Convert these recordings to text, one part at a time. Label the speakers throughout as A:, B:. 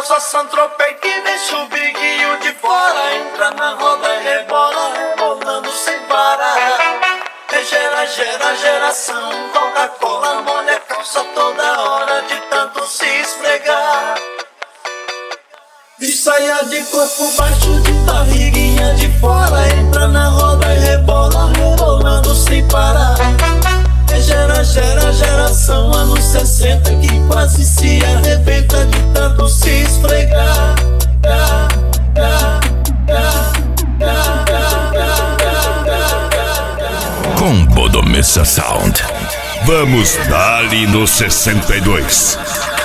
A: causa Santropei que deixa o biguinho de fora. Entra na roda e rebola, rebolando sem parar. Gera geração, Coca-Cola molha a calça toda hora de tanto se esfregar. De saia de corpo baixo, de barriguinha de fora. Entra na roda e rebola, rebolando sem parar. Gera geração, anos 60 que quase se arrebenta de tanto se esfregar.
B: Combo do Missa Sound. Vamos dali no 62.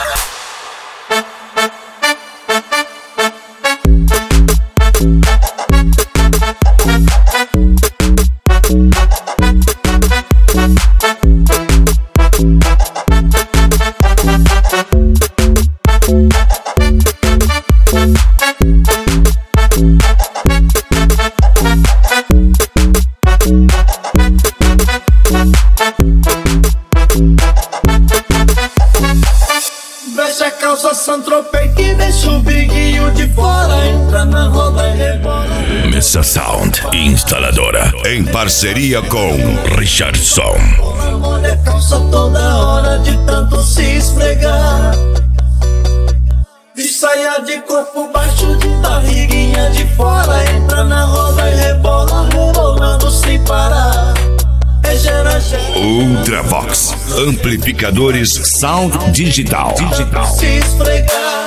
A: Veste a calça Santropei que deixa o biguinho de fora. Entra na roda e rebola.
B: Missa Sound, instaladora, em parceria com Richardson.
A: Molha a calça toda hora de tanto se esfregar. De saia de corpo baixo, de barriguinha de fora. Entra na roda e rebola, rebolando sem parar. Gera
B: Ultravox, amplificadores Sound Digital.
A: se esfregar.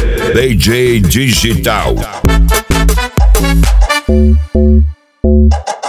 B: DJ Digital.